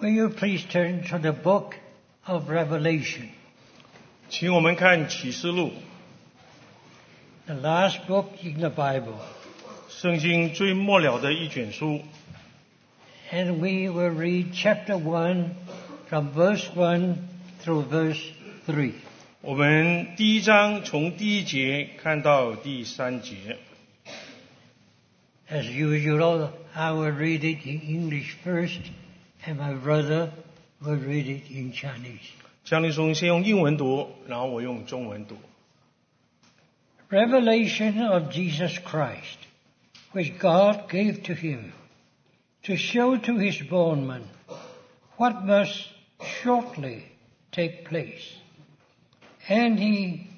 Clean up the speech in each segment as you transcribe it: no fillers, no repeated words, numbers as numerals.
Will you please turn to the book of Revelation, 请我们看启示录， the last book in the Bible, 圣经最末了的一卷书。 and we will read chapter 1 from verse 1 through verse 3. 我们第一章从第一节看到第三节。 As usual, I will read it in English first, and my brother will read it in Chinese. 江立松先用英文读，然后我用中文读。 Revelation of Jesus Christ, which God gave to him, to show to his bondmen what must shortly take place. And he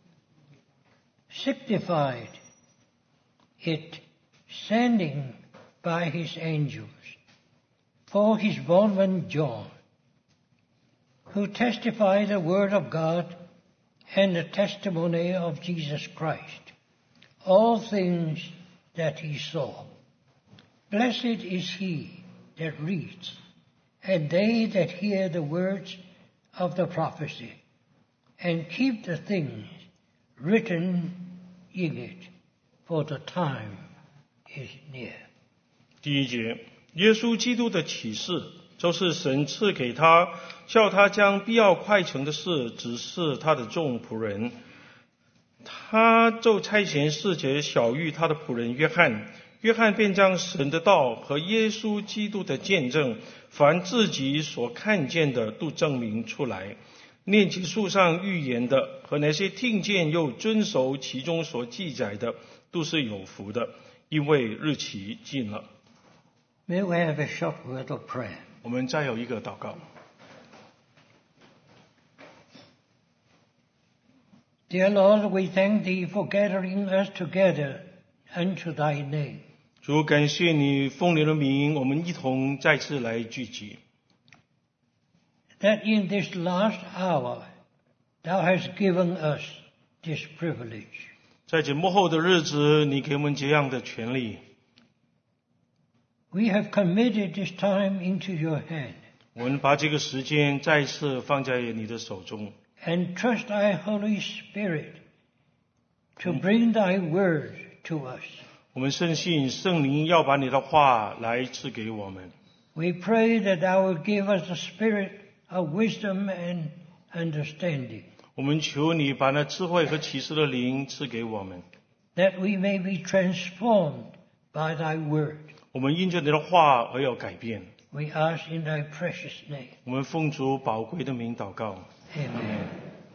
signified it, sending by his angels for his bondman John, who testified the word of God and the testimony of Jesus Christ, all things that he saw. Blessed is he that reads, and they that hear the words of the prophecy, and keep the things written in it, for the time is near. 第一节，耶稣基督的启示，就是神赐给他，叫他将必要快成的事指示他的众仆人。他就差遣使者晓谕他的仆人约翰，约翰便将神的道和耶稣基督的见证，凡自己所看见的，都证明出来。念起书上预言的和那些听见又遵守其中所记载的，都是有福的，因为日期近了。 May we have a short word of prayer. 我们再有一个祷告。 Dear Lord, we thank thee for gathering us together unto thy name. 主，感谢你奉你的名，我们一同再次来聚集。 That in this last hour thou hast given us this privilege. 在这幕后的日子，你给我们这样的权利。 We have committed this time into your hand 我们把这个时间再次放在你的手中， and trust thy Holy Spirit to bring thy word to us. 我们深信圣灵要把你的话来赐给我们。 We pray that thou wilt give us a spirit of wisdom and understanding, 我们求你把那智慧和启示的灵赐给我们， that we may be transformed by thy word. 我们因着你的话而要改变。 We ask in thy precious name. 我们奉主宝贵的名祷告。 Amen.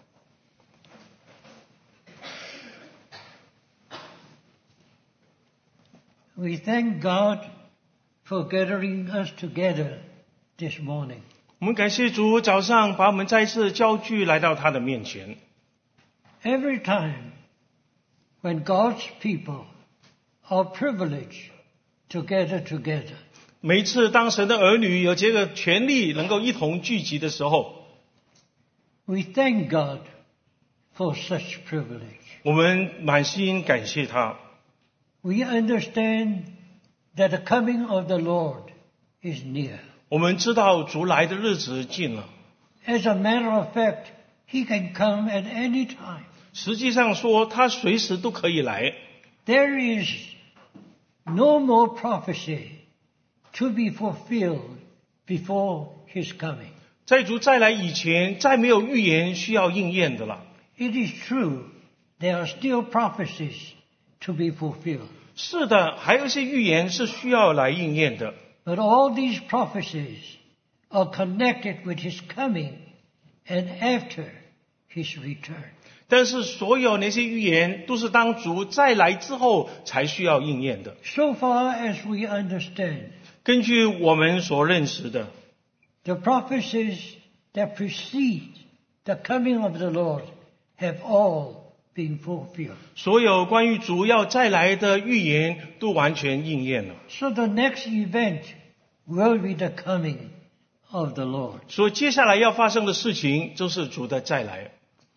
We thank God for gathering us together this morning. 我们感谢主，早上把我们再次交聚来到他的面前。 Every time when God's people are privileged to gather together, 每一次当神的儿女有这个权利能够一同聚集的时候， we thank God for such privilege. 我们满心感谢他。 We understand that the coming of the Lord is near. 我们知道主来的日子近了。 As a matter of fact, he can come at any time. 实际上说，他随时都可以来。 There is no more prophecy to be fulfilled before his coming. 在主再来以前，再没有预言需要应验的了。 It is true, there are still prophecies to be fulfilled. 是的，还有一些预言是需要来应验的。 But all these prophecies are connected with his coming and after his return. 但是所有那些预言都是当主再来之后才需要应验的。 So far as we understand, 根据我们所认识的， the prophecies that precede the coming of the Lord have all been fulfilled. 所有关于主要再来的预言都完全应验了。 So the next event will be the coming of the Lord. 所以接下来要发生的事情就是主的再来。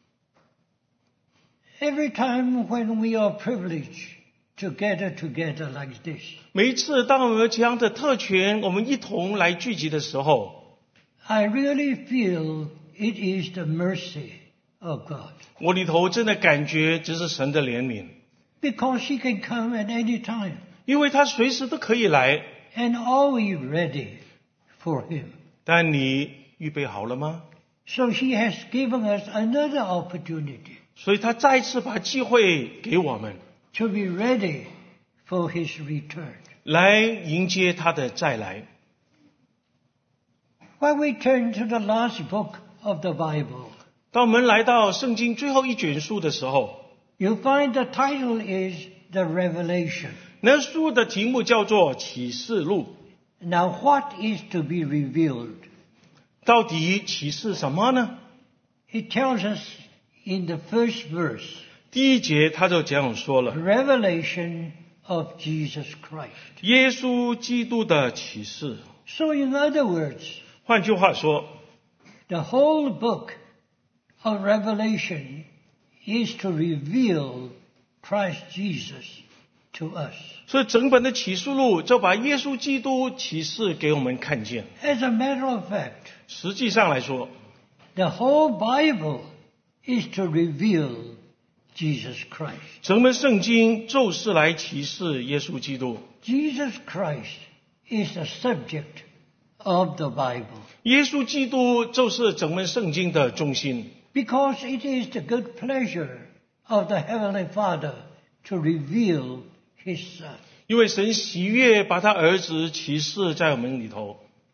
Every time when we are privileged to gather together like this, 每一次当我们有这样的特权，我们一同来聚集的时候， I really feel it is the mercy of God. 我里头真的感觉这是神的怜悯， Because He can come at any time 因为他随时都可以来。 and are we ready for Him? 但你预备好了吗？ So He has given us another opportunity 所以他再次把机会给我们， to be ready for His return. 来迎接他的再来。 When we turn to the last book of the Bible, 当我们来到圣经最后一卷书的时候， you find the title is the Revelation. 那书的题目叫做启示录。 Now what is to be revealed? 到底启示什么呢？ It tells us in the first verse, 第一节他就这样说了： revelation of Jesus Christ. 耶稣基督的启示。 So in other words, 换句话说， the whole book of Revelation is to reveal Christ Jesus to us. 所以整本的启示录就把耶稣基督启示给我们看见。 As a matter of fact, 实际上来说， the whole Bible is to reveal Jesus Christ. 整本圣经就是来启示耶稣基督。 Jesus Christ is the subject of the Bible 耶稣基督就是整本圣经的中心， because it is the good pleasure of the Heavenly Father to reveal His Son. 因为神喜悦把他儿子启示在我们里头。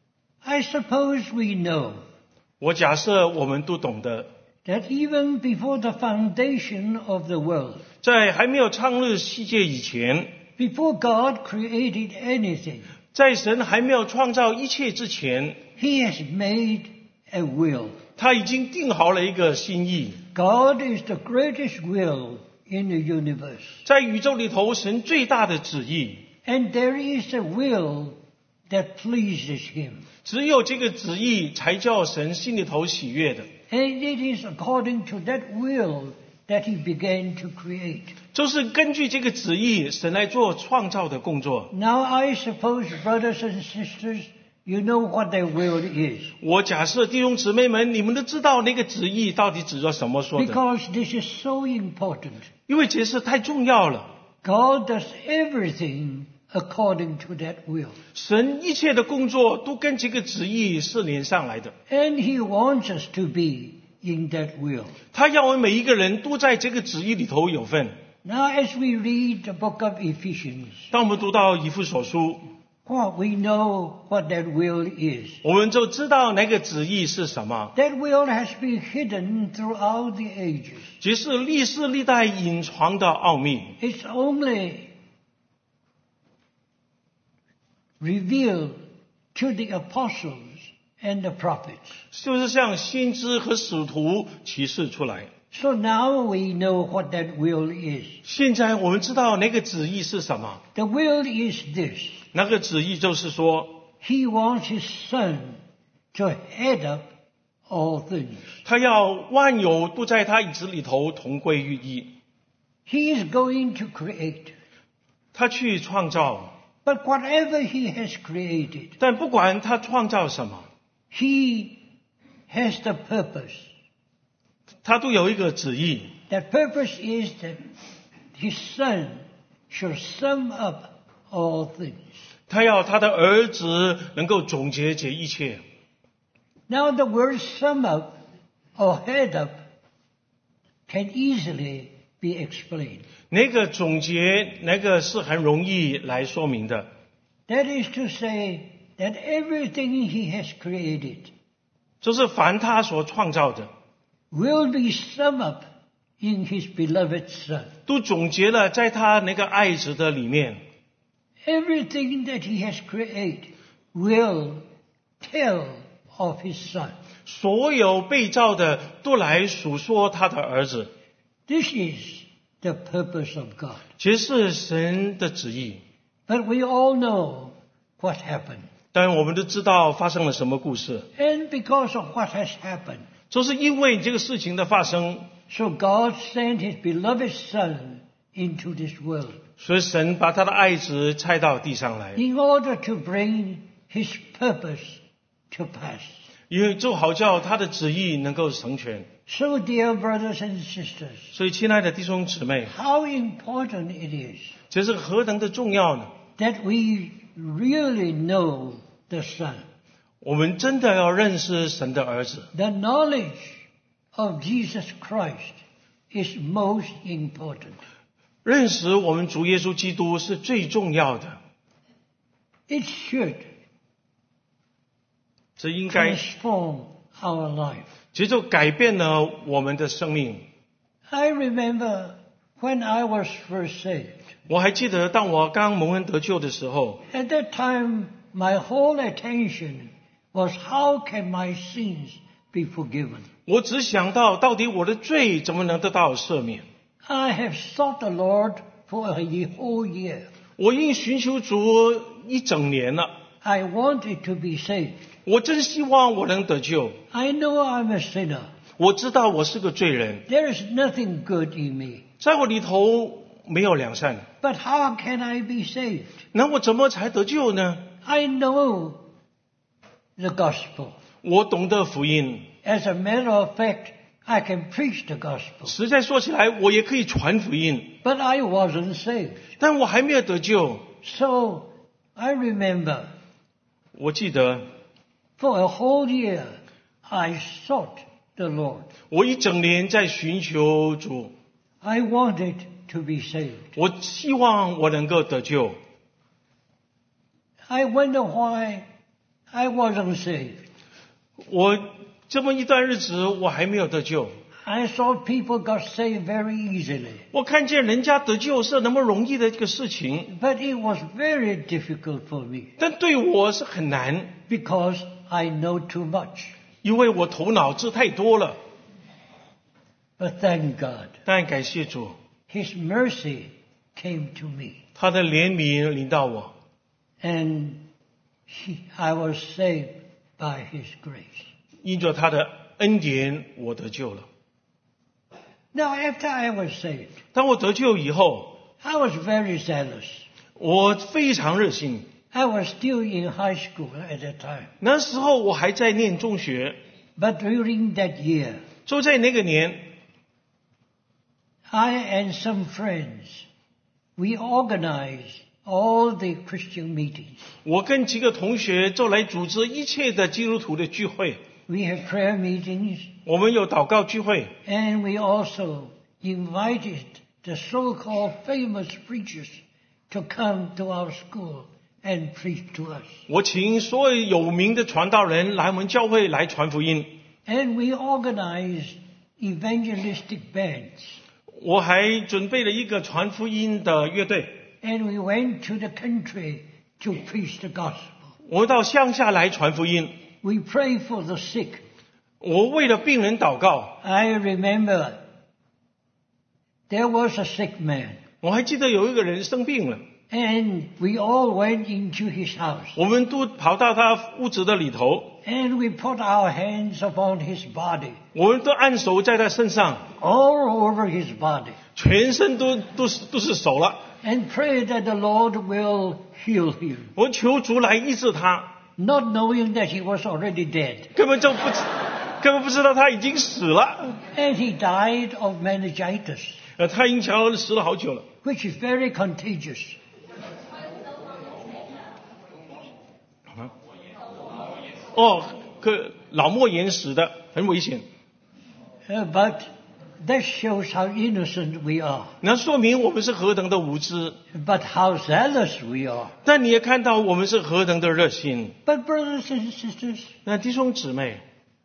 I suppose we know 我假设我们都懂得， that even before the foundation of the world, 在还没有创立世界以前， before God created anything, 在神还没有创造一切之前， He has made a will. 他已经定好了一个心意。 God is the greatest will in the universe. 在宇宙里头，神最大的旨意， And there is a will that pleases Him. 只有这个旨意才叫神心里头喜悦的。 And it is according to that will that He began to create. 就是根据这个旨意，神来做创造的工作。 Now I suppose, brothers and sisters, you know what that will is. 我假设弟兄姊妹们，你们都知道那个旨意到底指着什么说的， Because this is so important. 因为这事太重要了。 God does everything according to that will. 神一切的工作都跟这个旨意是连上来的。 And He wants us to be in that will. 他要我们每一个人都在这个旨意里头有份。 Now as we read the book of Ephesians, 当我们读到以弗所书， we know what that will is. 我们就知道那个旨意是什么。 That will has been hidden throughout the ages. 这是历世历代隐藏的奥秘， It's only revealed to the apostles and the prophets. 就是向先知和使徒启示出来。 So now we know what that will is. 现在我们知道那个旨意是什么。 The will is this. 那个旨意就是说， He wants His Son to head up all things. 他要万有都在他椅子里头同归于一。 He is going to create. 他去创造， But whatever He has created, 但不管他创造什么， He has the purpose. 他都有一个旨意。 That purpose is that His Son should sum up all things. 他要他的儿子能够总结这一切。 Now the word sum up or head up can easily be explained. 那个总结，那个是很容易来说明的。 That is to say that everything He has created 就是凡他所创造的， will be summed up in His beloved Son. 都总结了在他那个爱子的里面。 Everything that He has created will tell of His Son. 所有被造的都来述说他的儿子， This is the purpose of God. 这是神的旨意。 But we all know what happened. 但我们都知道发生了什么故事， And because of what has happened, 就是因为这个事情的发生， so God sent His beloved Son into this world 所以神把他的爱子差到地上来， in order to bring His purpose to pass. 因为就好叫他的旨意能够成全。 So, dear brothers and sisters, 所以，亲爱的弟兄姊妹， how important it is 这是何等的重要呢？ that we really know the Son. 我们真的要认识神的儿子， The knowledge of Jesus Christ is most important. 认识我们主耶稣基督是最重要的。 It should 这应该 transform our life. 其实就改变了我们的生命。 I remember when I was first saved. 我还记得，当我刚蒙恩得救的时候， At that time, my whole attention was how can my sins be forgiven? 我只想到到底我的罪怎么能得到赦免。 I have sought the Lord for a whole year. 我已经寻求主一整年了， I wanted to be saved. 我真希望我能得救。 I know I'm a sinner. 我知道我是个罪人， There is nothing good in me. 在我里头没有良善， But how can I be saved? 那我怎么才得救呢？ I know the gospel. 我懂得福音， As a matter of fact, I can preach the gospel. 实在说起来，我也可以传福音， But I wasn't saved. 但我还没有得救。 So I remember 我记得 for a whole year I sought the Lord. 我一整年在寻求主， I wanted to be saved. 我希望我能够得救。 I wonder why I wasn't saved. 我这么一段日子，我还没有得救。 I saw people got saved very easily. 我看见人家得救是那么容易的这个事情， But it was very difficult for me 但对我是很难， because I know too much. 因为我头脑知太多了。 But thank God, 但感谢主， His mercy came to me. 他的怜悯临到我， And I was saved by His grace. 因着他的恩典，我得救了。 Now, after I was saved, 当我得救以后， I was very zealous. 我非常热心。 I was still in high school at that time. 那时候我还在念中学， But during that year, 就在那个年， I and some friends, we organized all the Christian meetings. 我跟几个同学就来组织一切的基督徒的聚会。 We have prayer meetings, 我们有祷告聚会， and we also invited the so-called famous preachers to come to our school and preach to us. 我请所有有名的传道人来我们教会来传福音。 And we organized evangelistic bands. 我还准备了一个传福音的乐队， And we went to the country to preach the gospel. 我到乡下来传福音。 We prayed for the sick. 我为了病人祷告。 I remember there was a sick man, 我还记得有一个人生病了， and we all went into his house, 我们都跑到他屋子的里头， and we put our hands upon his body, 我们都按手在他身上， all over his body, 全身都是手了。 and prayed that the Lord will heal him, 我求主来医治他， not knowing that he was already dead. 根本不知道他已经死了。 And he died of meningitis, 他已经死了好久了。 which is very contagious. 脑膜炎死的，很危险。 But that shows how innocent we are, 那说明我们是何等的无知， but how zealous we are. 但你也看到我们是何等的热心。 But brothers and sisters, 那弟兄姊妹，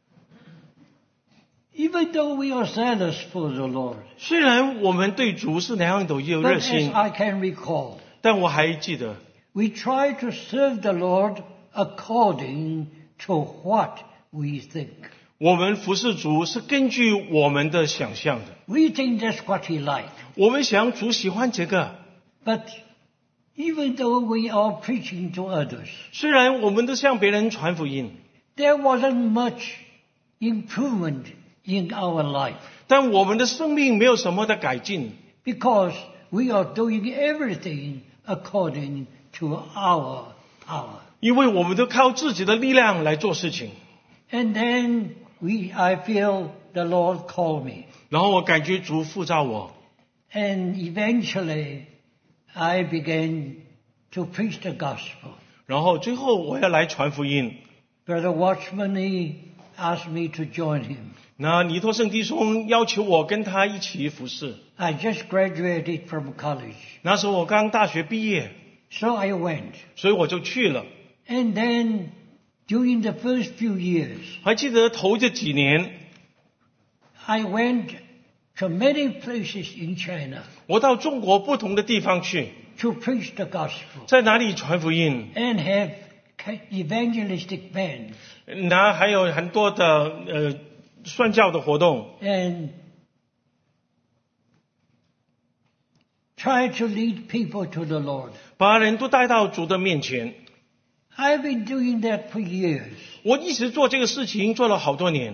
even though we are zealous for the Lord, 虽然我们对主是那样的有 but 热 as 心， I can recall, 但我还记得， we try to serve the Lord according to what we think. 我们服侍主是根据我们的想象的。 We think that's what He likes. 我们想主喜欢这个， But even though we are preaching to others, 虽然我们都向别人传福音， there wasn't much improvement in our life 但我们的生命没有什么的改进， because we are doing everything according to our power. 因为我们都靠自己的力量来做事情。 And then I feel the Lord call me. 然后我感觉主呼召我， And eventually I began to preach the gospel. 然后最后我要来传福音。 Brother Watchman, he asked me to join him. 那尼托圣弟兄要求我跟他一起服侍。 I just graduated from college. 那时候我刚大学毕业， So I went. 所以我就去了。 And then during the first few years, 还记得头这几年， I went to many places in China 我到中国不同的地方去， to preach the gospel 在哪里传福音， and have evangelistic bands 那还有很多的宣教的活动， and try to lead people to the Lord. 把人都带到主的面前。 I've been doing that for years. 我一直做这个事情，做了好多年。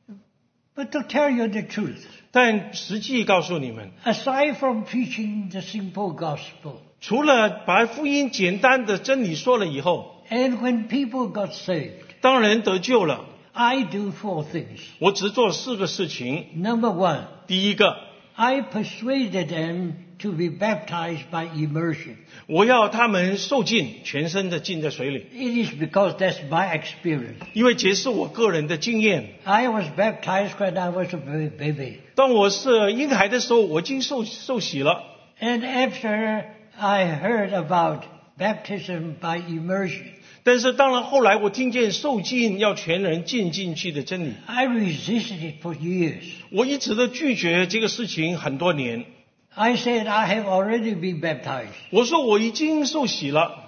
But to tell you the truth, 但实际告诉你们， aside from preaching the simple gospel, 除了把福音简单的真理说了以后， and when people got saved, 当人得救了， I do 4 things. 我只做4个事情。 Number 1, 第一个， I persuaded them to be baptized by immersion. 我要他们受浸，全身的浸在水里， It is because that's my experience. 因为这是我个人的经验。 I was baptized when I was a baby. 当我是婴孩的时候，我已经受洗了。 And after I heard about baptism by immersion, 但是当然后来我听见受浸要全人浸进去的真理， I resisted it for years. 我一直都拒绝这个事情很多年。 I said, I have already been baptized. 我说我已经受洗了，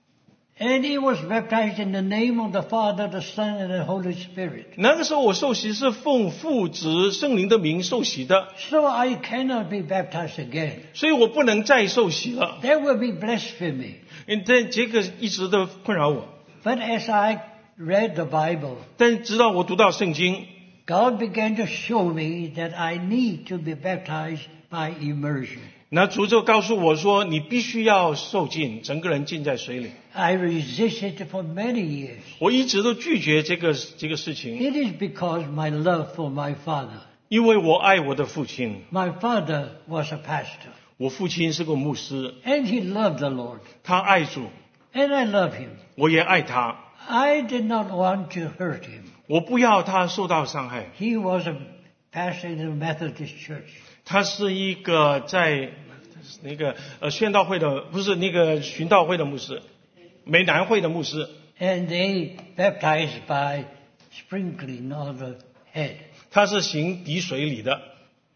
And he was baptized in the name of the Father, the Son, and the Holy Spirit. 那个时候我受洗是奉父子圣灵的名受洗的， So I cannot be baptized again. 所以我不能再受洗了。 That would be blasphemy. 这个一直都困扰我。 But as I read the Bible, 但直到我读到圣经， God began to show me that I need to be baptized by immersion. 那主就告诉我说，你必须要受浸，整个人浸在水里。 I resisted it for many years. 我一直都拒绝这个事情， It is because my love for my father. 因为我爱我的父亲。 My father was a pastor, 我父亲是个牧师， and he loved the Lord, 他爱主， and I love him. 我也爱他。 I did not want to hurt him. 我不要他受到伤害。 He was a pastor in the Methodist Church. 他是一个在那个宣道会的，不是那个循道会的牧师，美南会的牧师。 And they baptized by sprinkling on the head. 他是行滴水礼的。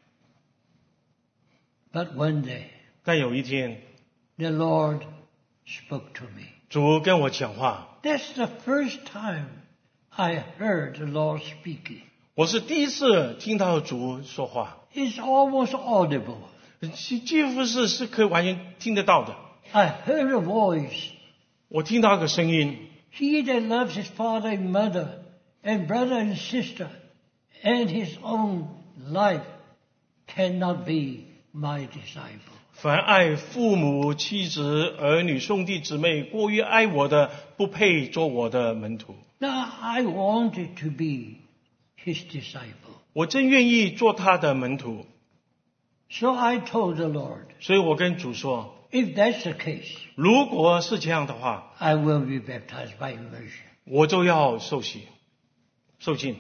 But one day, 但有一天， the Lord spoke to me. 主跟我讲话， That's the first time I heard the Lord speaking. 我是第一次听到主说话， It's almost audible. 几乎是可以完全听得到的。 I heard a voice. 我听到一个声音， He that loves his father and mother and brother and sister and his own life cannot be my disciple. 凡爱父母、妻子、儿女、兄弟姊妹过于爱我的，不配做我的门徒。 Now I wanted to be his disciple. 我真愿意做他的门徒， So I told the Lord, 所以我跟主说， if that's the case, 如果是这样的话， I will be baptized by immersion. 我就要受洗、受浸。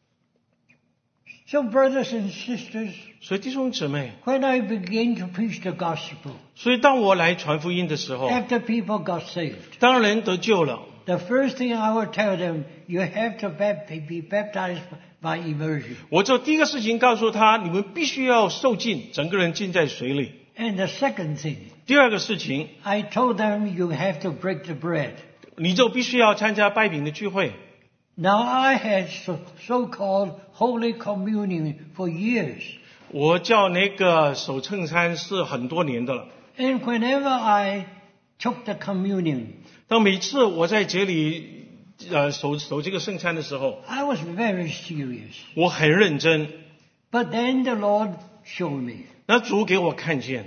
So brothers and sisters, 所以弟兄姊妹， when I began to preach the gospel, 所以当我来传福音的时候， after people got saved, 当人得救了， the first thing I would tell them, you have to be baptized by immersion. 我就第一个事情告诉他，你们必须要受浸，整个人浸在水里。 And the second thing, 第二个事情， I told them you have to break the bread. 你就必须要参加拜饼的聚会。 Now I had so-called Holy Communion for years. 我叫那个守圣餐是很多年的了。 And whenever I took the communion, 当每次我在这里守这个圣餐的时候， I was very serious. 我很认真。 But then the Lord showed me. 那主给我看见，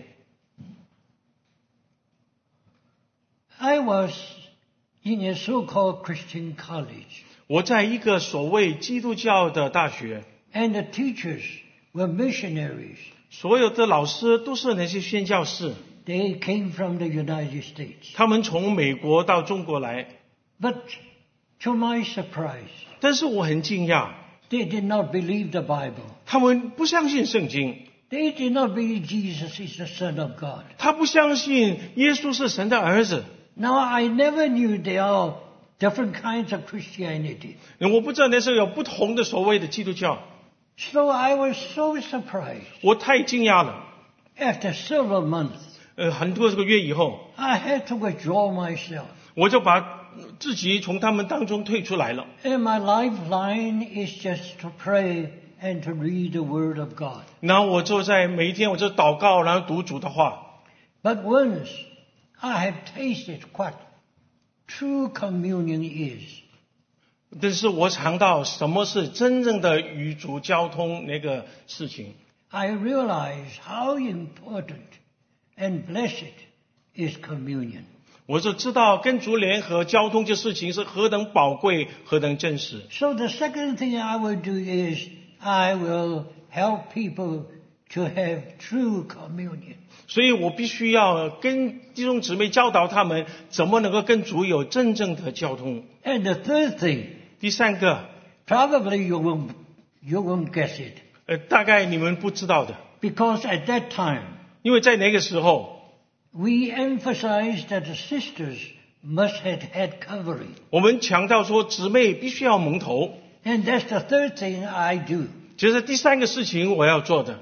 I was in a so-called Christian college. 我在一个所谓基督教的大学， and the teachers were missionaries. 所有的老师都是那些宣教士， They came from the United States. 他们从美国到中国来， But to my surprise, 但是我很惊讶， they did not believe the Bible. 他们不相信圣经， They did not believe Jesus is the Son of God. 他不相信耶稣是神的儿子。 Now, I never knew there are different kinds of Christianity. 我不知道那时候有不同的所谓的基督教， So I was so surprised. 我太惊讶了。 After several months, 很多个月以后， I had to withdraw myself. 我就把自己从他们当中退出来了。 And my lifeline is just to pray and to read the Word of God. 然后我就在每一天我就祷告，然后读主的话。 But once I have tasted what true communion is, 但是我尝到什么是真正的与主交通那个事情， I realize how important and blessed is communion. 我就知道跟主联合交通这事情是何等宝贵，何等真实。 So the second thing I will do is I will help people to have true communion. 所以我必须要跟弟兄姊妹教导他们怎么能够跟主有真正的交通。 And the third thing, 第三个， probably you won't guess it, 大概你们不知道的， because at that time 因为在那个时候， we emphasized that the sisters must have had covering. 我们强调说姊妹必须要蒙头。 And that's the third thing I do. 这是第三个事情我要做的。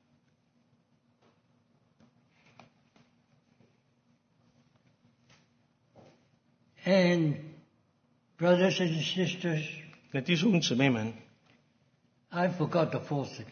And brothers and sisters, 那弟兄姊妹们， I forgot the fourth thing.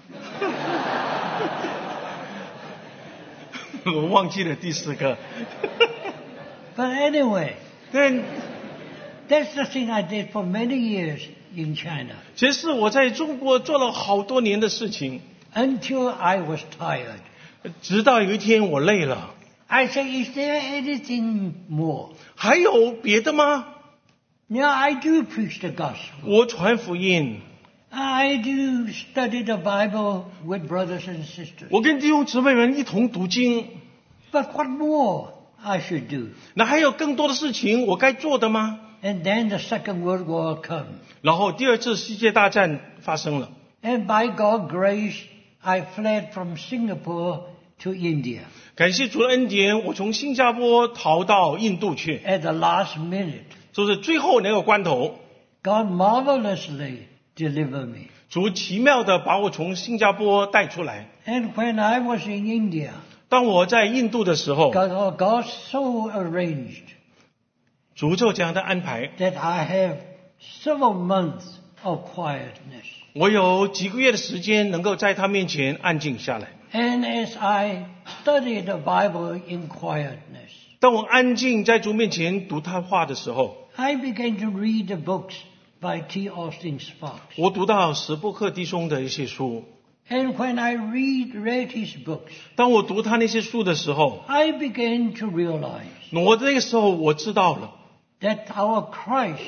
我忘记了第四个。 But anyway, 但 that's the thing I did for many years in China 其实我在中国做了好多年的事情， until I was tired. 直到有一天我累了。 I say, is there anything more? 还有别的吗？ Now I do preach the gospel. 我传福音， I do study the Bible with brothers and sisters. 我跟弟兄姊妹们一同读经。 But what more I should do? 那还有更多的事情我该做的吗？ And then the Second World War come. 然后第二次世界大战发生了， And by God's grace, I fled from Singapore to India 感谢主的恩典，我从新加坡逃到印度去， at the last minute. 就是最后那个关头， God marvelously delivered me. 主奇妙的把我从新加坡带出来。 And when I was in India, 当我在印度的时候， God so arranged 主就这样的安排， that I have several months of quietness. 我有几个月的时间能够在他面前安静下来。 And as I studied the Bible in quietness, 当我安静在主面前读他话的时候， I began to read the books by T. Austin Sparks. 我读到史布克弟兄的一些书。 And when I read his books, 当我读他那些书的时候， I began to realize 我那个时候我知道了， that our Christ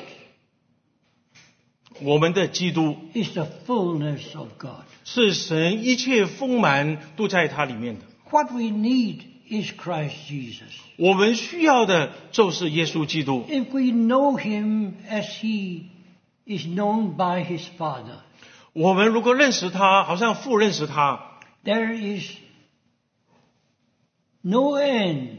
我们的基督 is the fullness of God. 是神一切丰满都在他里面的。 What we need is Christ Jesus. 我们需要的就是耶稣基督。 If we know him as he is known by his Father, 我们如果认识他，好像父认识他， there is no end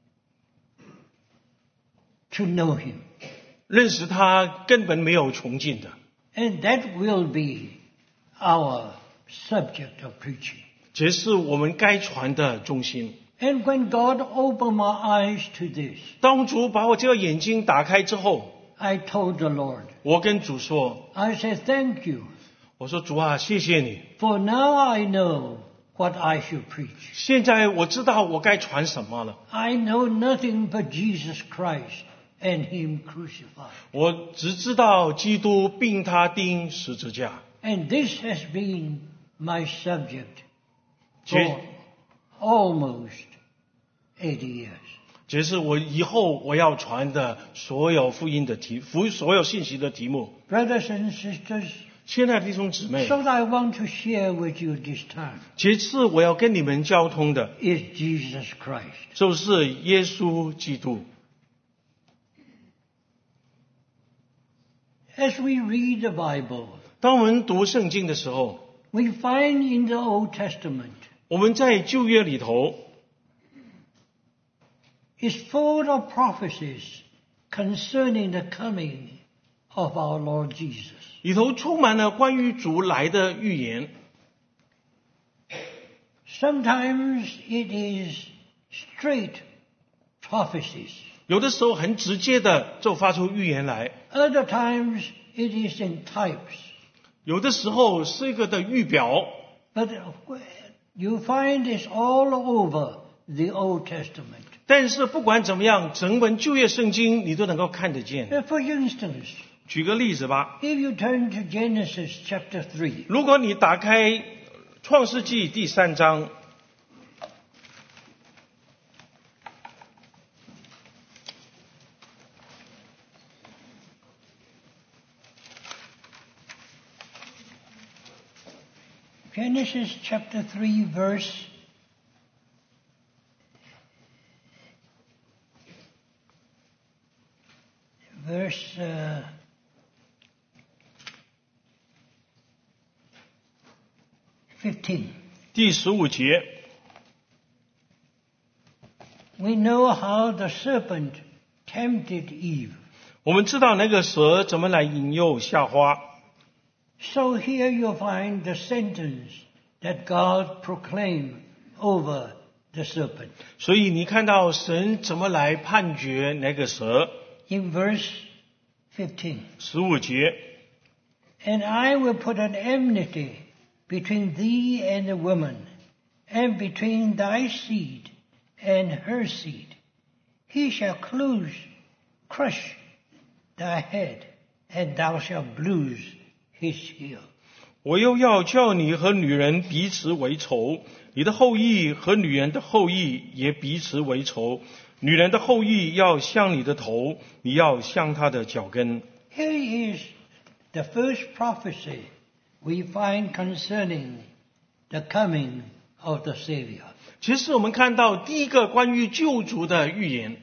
to know him. 认识他根本没有穷尽的。 And that will be our subject of preaching. 这是我们该传的中心。 And when God opened my eyes to this, 当主把我这个眼睛打开之后， I told the Lord, 我跟主说， I said, thank you, 我说主啊，谢谢你。 for now I know what I should preach. 现在我知道我该传什么了。 I know nothing but Jesus Christ and him crucified. 我只知道基督并他钉十字架。 And this has been my subject 这 for almost 80 years. 这是我以后我要传的所有福音的所有信息的题目。 Brothers and sisters, 亲爱的弟兄姊妹， so I want to share with you this time 这次我要跟你们交通的 is Jesus Christ. 就是耶稣基督。 As we read the Bible, 当我们读圣经的时候， we find in the Old Testament 我们在旧约里头 is full of prophecies concerning the coming of our Lord Jesus. 里头充满了关于主来的预言。 Sometimes it is straight prophecies. 有的时候很直接的就发出预言来， Other times it is in types. 有的时候是一个的预表。 But you find this all over the Old Testament. 但是不管怎么样，整本旧约圣经你都能够看得见。 For instance, 举个例子吧， if you turn to Genesis chapter 3, 如果你打开创世纪第3章， Genesis chapter 3 verse 15. 第15节， We know how the serpent tempted Eve. 我们知道那个蛇怎么来引诱夏娃。 So here you find the sentence that God proclaimed over the serpent. 所以你看到神怎么来判决那个蛇。 In verse 15. 15节， And I will put an enmity between thee and the woman, and between thy seed and her seed. He shall crush thy head, and thou shalt bruise his heel. 我又要叫你和女人彼此为仇，你的后裔和女人的后裔也彼此为仇。女人的后裔要像你的头，你要像她的脚跟。 Here is the first prophecy we find concerning the coming of the Savior. 其实我们看到第一个关于救主的预言，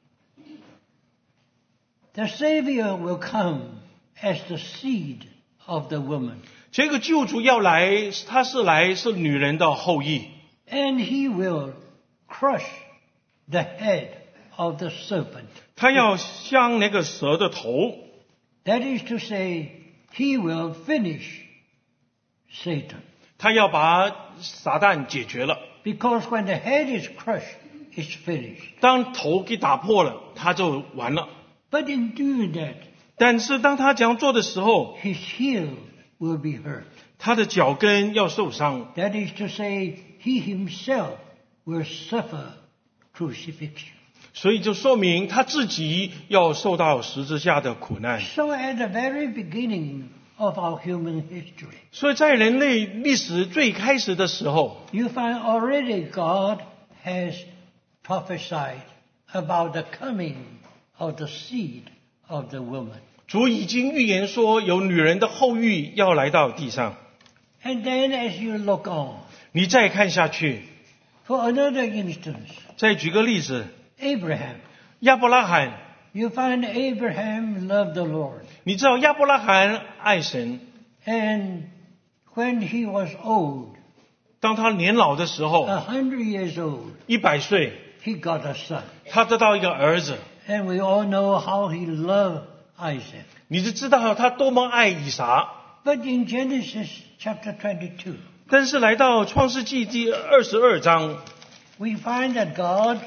The Savior will come as the seed of the woman, 这个救主要来，他是女人的后裔， and he will crush the head of the serpent. 他要像那个蛇的头， That is to say, he will finish Satan. 他要把撒旦解决了。 Because when the head is crushed, it's finished. 当头给打破了，他就完了。 But in doing that, 但是当他这样做的时候， his heel will be hurt. 他的脚跟要受伤， That is to say, he himself will suffer crucifixion. 所以就说明他自己要受到十字架的苦难。 So at the very beginning of our human history, 所以在人类历史最开始的时候， you find already God has prophesied about the coming of the seed of the woman. 主已经预言说有女人的后裔要来到地上。 And then as you look on, 你再看下去， for another instance, 再举个例子， Abraham. 亚伯拉罕， You find Abraham loved the Lord. 你知道亚伯拉罕爱神， And when he was old, 当他年老的时候， 100 years old, 100岁， he got a son. 他得到一个儿子。 And we all know how he loved Isaac. 你就知道他多么爱以撒。 But in Genesis chapter 22, 但是来到创世纪第22章， we find that God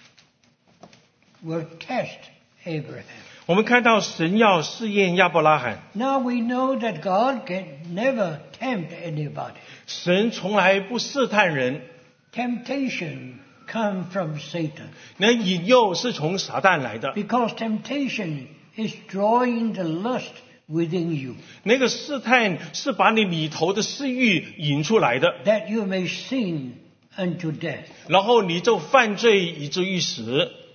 will test Abraham. 我们看到神要试验亚伯拉罕。 Now we know that God can never tempt anybody. 神从来不试探人， Temptation comes from Satan. 那引诱是从撒旦来的。 Because temptation is drawing the lust within you, 那个试探是把你里头的私欲引出来的， that you may sin unto death. 然后你就犯罪以至于死。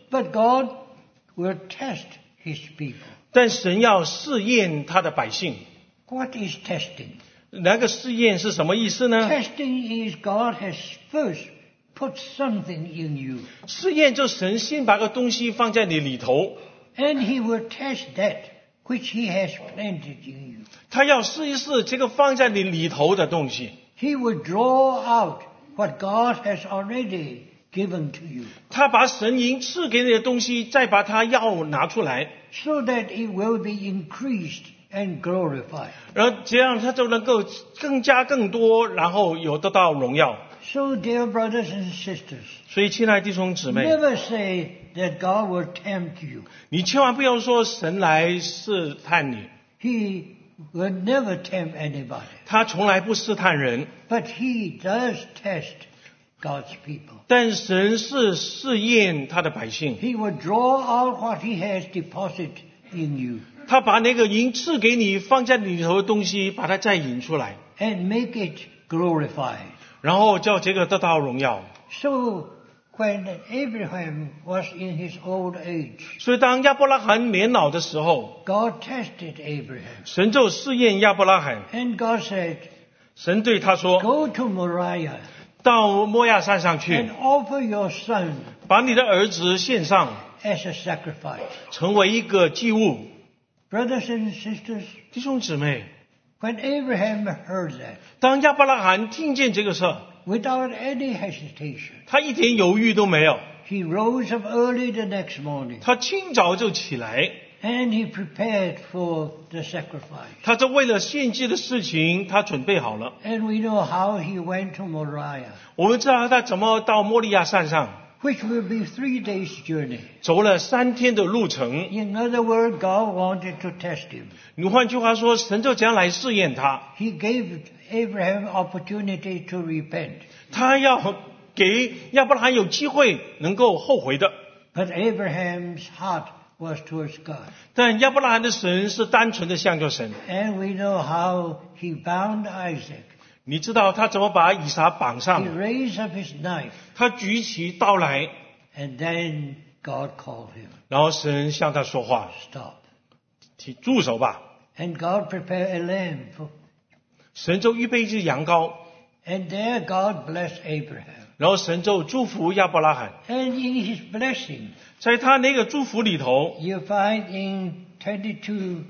But God will test his people. 但神要试验他的百姓。 What is testing? 那个试验是什么意思呢？ Testing is God has first put something in you. 试验就神先把个东西放在你里头， And he will test that which he has planted in you. 他要试一试这个放在你里头的东西， He will draw out what God has already given to you, 他把神已经赐给你的东西，再把它要拿出来， so that it will be increased and glorified. 然后这样他就能够更加更多，然后有得到荣耀。 So, dear brothers and sisters, 所以，亲爱的弟兄姊妹， never say that God will tempt you. 你千万不要说神来试探你， He will never tempt anybody. 他从来不试探人， But he does test God's people. 但神是试验他的百姓， He will draw out what he has deposited in you 他把那个已经赐给你放在里头的东西，把它再引出来， and make it glorified. 然后叫这个得到荣耀。 So, when Abraham was in his old age, 所以，当亚伯拉罕年老的时候， God tested Abraham. 神就试验亚伯拉罕。 And God said, 神对他说 go to Moriah：“ 到摩亚山上 and 去， offer your son 把你的儿子献上， as a sacrifice. 成为一个祭物。” Brothers and sisters, 弟兄姊妹， when Abraham heard that, 当亚伯拉罕听见这个事， without any hesitation, 他一点犹豫都没有， he rose up early the next morning 他清早就起来， and he prepared for the sacrifice. 他这为了献祭的事情，他准备好了。 And we know how he went to Moriah, 我们知道他怎么到摩利亚山上， which will be 3 days' journey. 走了3天的路程。 In other words, God wanted to test him. 你换句话说，神就这样来试验他， He gave Abraham opportunity to repent. 他要给亚伯拉罕有机会能够后悔的。 But Abraham's heart was towards God. 但亚伯拉罕的神是单纯的向着神。 And we know how he bound Isaac. 你知道他怎么把以撒绑 He 上？ raised up his knife, 他举起刀来， and then God called him. 然后神向他说话 Stop. 请住手吧。 And God prepared a lamb. 神就预备一只羊羔， And there God blessed Abraham. 然后神就祝福亚伯拉罕。 And in his blessing, 在他那个祝福里头， you find in 22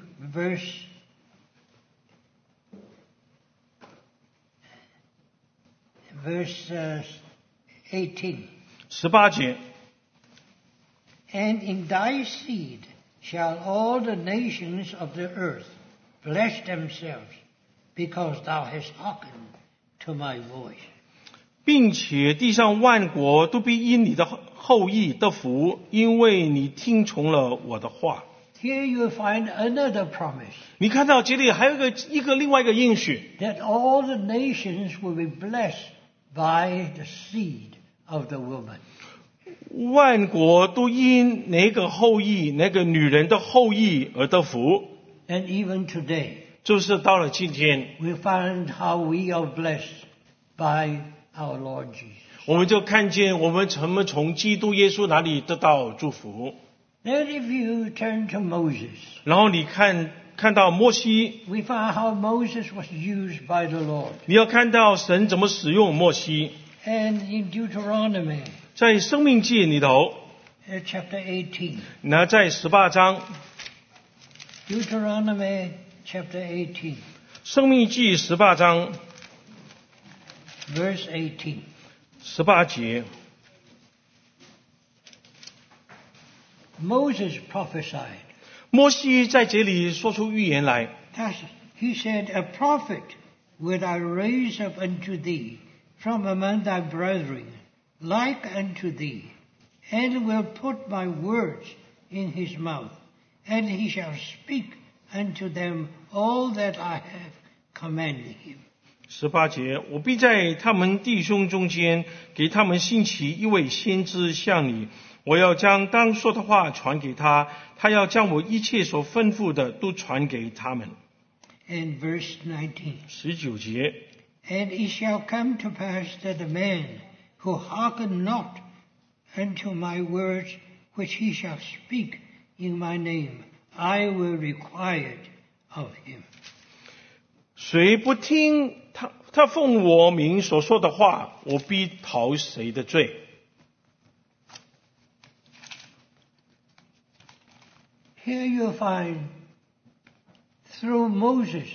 verse 18. 18节， And in thy seed shall all the nations of the earth bless themselves, because thou hast hearkened to my voice. 并且地上万国都必因你的后裔得福，因为你听从了我的话。 Here you will find another promise 你看到这里还有另外一个应许， that all the nations will be blessed by the seed of the woman. 万国都因那个后裔，那个女人的后裔而得福。 And even today, 就是到了今天， we find how we are blessed by our Lord Jesus. 我们就看见我们怎么从基督耶稣那里得到祝福。 Then if you turn to Moses, 然后你看到摩西， we find how Moses was used by the Lord. 你要看到神怎么使用摩西。 And in Deuteronomy 在生命记里头， chapter 18, 那在18章， Deuteronomy chapter 18, 生命记18章 verse 18. 18节， Moses prophesied. 摩西在这里说出预言来。 Thus, he said, A prophet will I raise up unto thee from among thy brethren, like unto thee, and will put my words in his mouth, and he shall speak unto them all that I have commanded him. 18节，我必在他们弟兄中间给他们兴起一位先知像你，我要将当说的话传给他，他要将我一切所吩咐的都传给他们。 And verse 19. 19节， And it shall come to pass that a man who hearken not unto my words which he shall speak in my name, I will require it of him. 谁不听他奉我名所说的话，我必逃谁的罪。 Here you find, through Moses,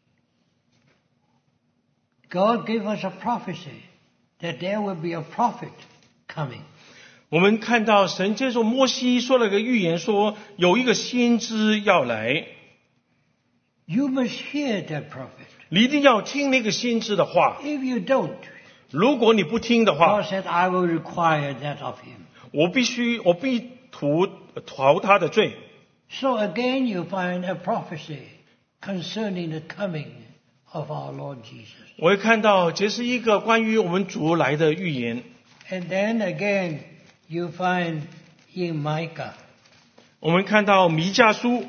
God gave us a prophecy that there will be a prophet coming. 我们看到神接受摩西说了个预言，说有一个先知要来， You must hear that prophet. 你一定要听那个先知的话。 If you don't, 如果你不听的话， God said, I will require that of him. 我必逃他的罪。 So again you find a prophecy concerning the coming of our Lord Jesus. 我会看到这是一个关于我们主来的预言。 And then again you find in Micah. 我们看到弥迦书，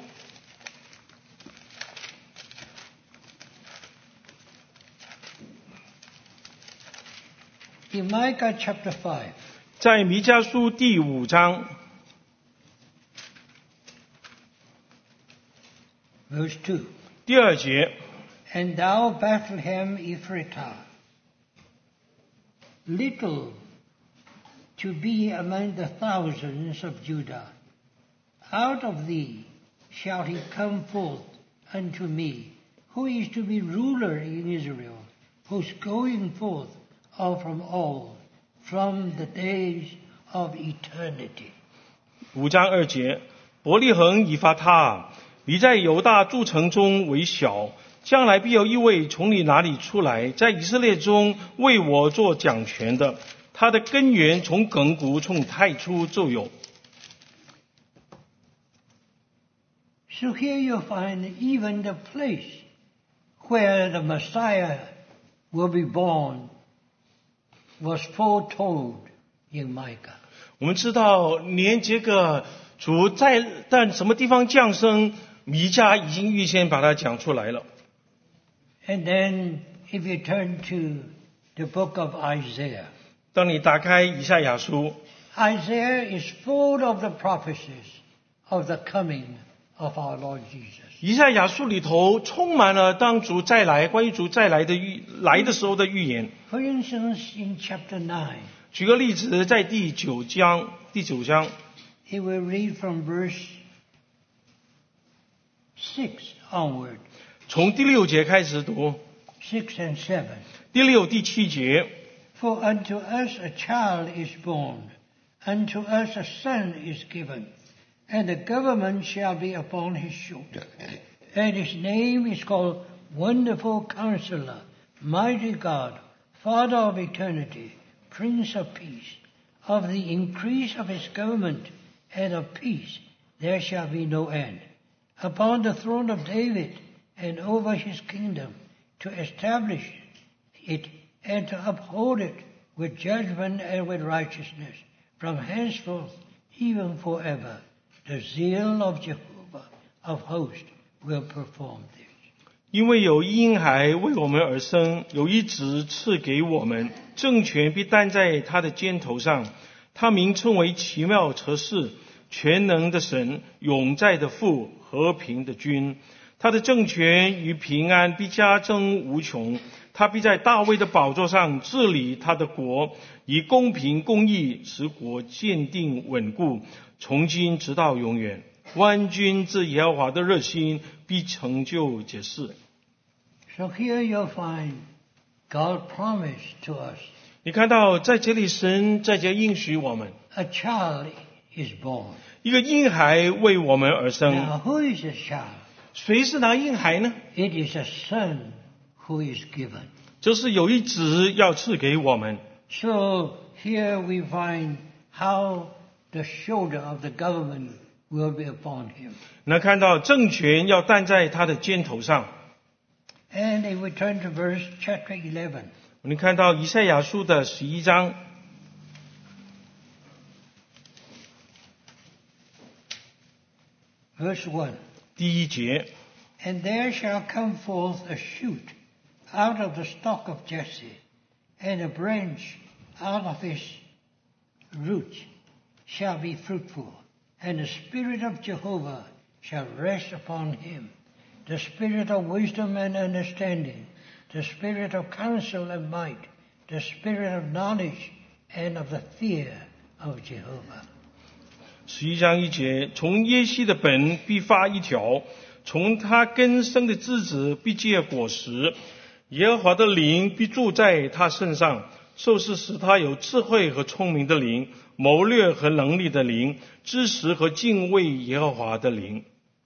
In Micah chapter 5, 在弥迦书第5章 verse 2. 第2节， And thou, Bethlehem Ephratah, little to be among the thousands of Judah, out of thee shall he come forth unto me, who is to be ruler in Israel, whose going forth are from old, from the days of eternity. 5章2节，伯利恒以法他，你在犹大诸城中为小，将来必有一位从你那里出来，在以色列中为我做掌权的，他的根源从亘古从太初就有。 So here you find even the place where the Messiah will be born was foretold in Micah. 我们知道，连这个主在什么地方降生，弥迦已经预先把它讲出来了。 And then if you turn to the book of Isaiah, 当你打开以赛亚书， Isaiah is full of the prophecies of the coming of our Lord Jesus. 以赛亚书里头充满了当主再来，关于主再来的来的时候的预言。 For instance, in chapter 9, 举个例子，在第九章， it will read from verse 6 onward, 从第6节开始读， 6 and 7. 第6、第7节。 For unto us a child is born, unto us a son is given, and the government shall be upon his shoulder. And his name is called Wonderful Counselor, Mighty God, Father of Eternity, Prince of Peace. Of the increase of his government and of peace there shall be no end. Upon the throne of David and over his kingdom, to establish it and to uphold it with judgment and with righteousness, from henceforth even forever. The zeal of Jehovah of hosts will perform this. 因为有婴孩为我们而生，有一子赐给我们，政权必担在他的肩头上。他名称为奇妙策士，全能的神，永在的父，和平的君。他的政权与平安必加增无穷。他必在大卫的宝座上治理他的国，以公平公义使国坚定稳固，从今直到永远。万军之耶和华的热心必成就这事。 So here you'll find God promised to us 你看到在这里，神在这应许我们， a child is born. 一个婴孩为我们而生。 Now who is this child? 谁是那婴孩呢？ It is a son who is given. 就是有一子要赐给我们。 So here we find how the shoulder of the government will be upon him. 那看到政权要担在他的肩头上。 And if we turn to chapter 11, 我们看到以赛亚书的11章 verse 1. 第1节， And there shall come forth a shoot out of the stock of Jesse, and a branch out of his roots shall be fruitful. And the Spirit of Jehovah shall rest upon him, the Spirit of wisdom and understanding, the Spirit of counsel and might, the Spirit of knowledge and of the fear of Jehovah. 11章1节，从耶西的本必发一条，从他根生的枝子必结果实。耶和华的灵必住在他身上，就是使他有智慧和聪明的灵，谋略和能力的灵，知识和敬畏耶和华的灵。